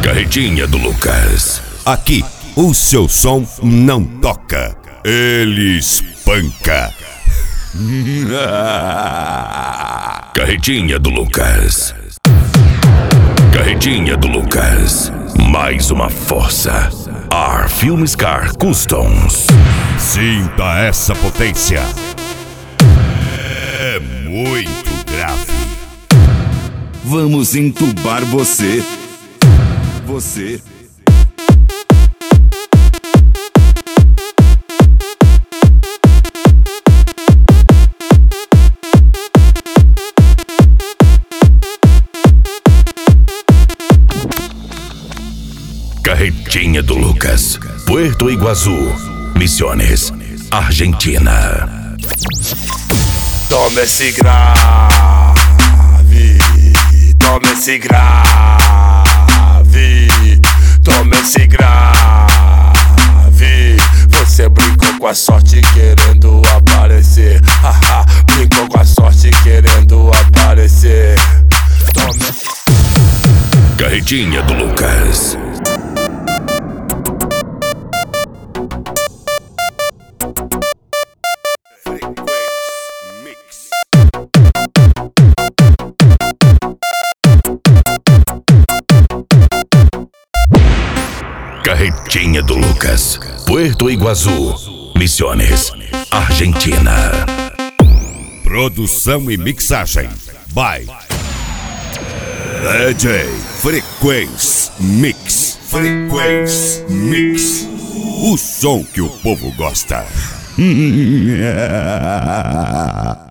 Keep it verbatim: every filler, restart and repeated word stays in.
Carretinha do Lucas. Aqui, o seu som não toca, ele espanca. Carretinha do Lucas. Carretinha do Lucas. Mais uma força. Ar Filmes Car Customs. Sinta essa potência. É muito grave. Vamos entubar você. Você. Carretinha do Lucas. Puerto Iguaçu, Misiones, Argentina. Toma esse grave, toma esse grave, toma esse grave. Você brincou com a sorte querendo aparecer, haha, brincou com a sorte querendo aparecer. Toma esse... Carretinha do Lucas. Carretinha do Lucas. Puerto Iguaçu, Misiones, Argentina. Produção e mixagem by D J Frequência Mix. Frequência Mix. O som que o povo gosta.